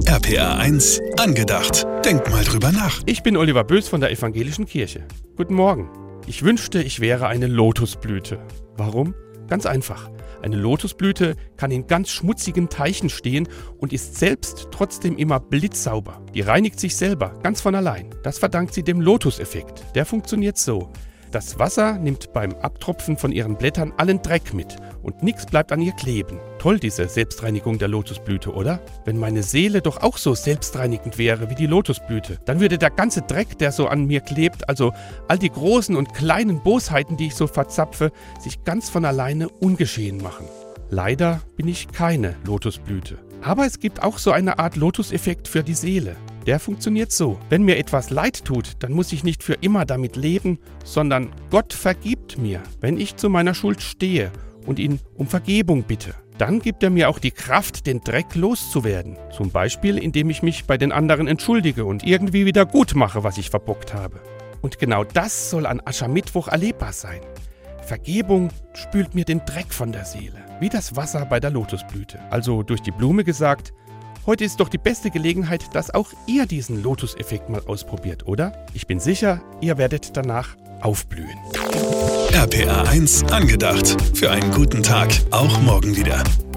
RPA 1 angedacht. Denk mal drüber nach. Ich bin Oliver Bös von der Evangelischen Kirche. Guten Morgen. Ich wünschte, ich wäre eine Lotusblüte. Warum? Ganz einfach. Eine Lotusblüte kann in ganz schmutzigen Teichen stehen und ist selbst trotzdem immer blitzsauber. Die reinigt sich selber, ganz von allein. Das verdankt sie dem Lotuseffekt. Der funktioniert so. Das Wasser nimmt beim Abtropfen von ihren Blättern allen Dreck mit und nichts bleibt an ihr kleben. Toll, diese Selbstreinigung der Lotusblüte, oder? Wenn meine Seele doch auch so selbstreinigend wäre wie die Lotusblüte, dann würde der ganze Dreck, der so an mir klebt, also all die großen und kleinen Bosheiten, die ich so verzapfe, sich ganz von alleine ungeschehen machen. Leider bin ich keine Lotusblüte. Aber es gibt auch so eine Art Lotuseffekt für die Seele. Der funktioniert so: Wenn mir etwas leid tut, dann muss ich nicht für immer damit leben, sondern Gott vergibt mir, wenn ich zu meiner Schuld stehe und ihn um Vergebung bitte. Dann gibt er mir auch die Kraft, den Dreck loszuwerden. Zum Beispiel, indem ich mich bei den anderen entschuldige und irgendwie wieder gut mache, was ich verbockt habe. Und genau das soll an Aschermittwoch erlebbar sein. Vergebung spült mir den Dreck von der Seele, wie das Wasser bei der Lotusblüte. Also durch die Blume gesagt: Heute ist doch die beste Gelegenheit, dass auch ihr diesen Lotuseffekt mal ausprobiert, oder? Ich bin sicher, ihr werdet danach aufblühen. RPA 1 angedacht. Für einen guten Tag, auch morgen wieder.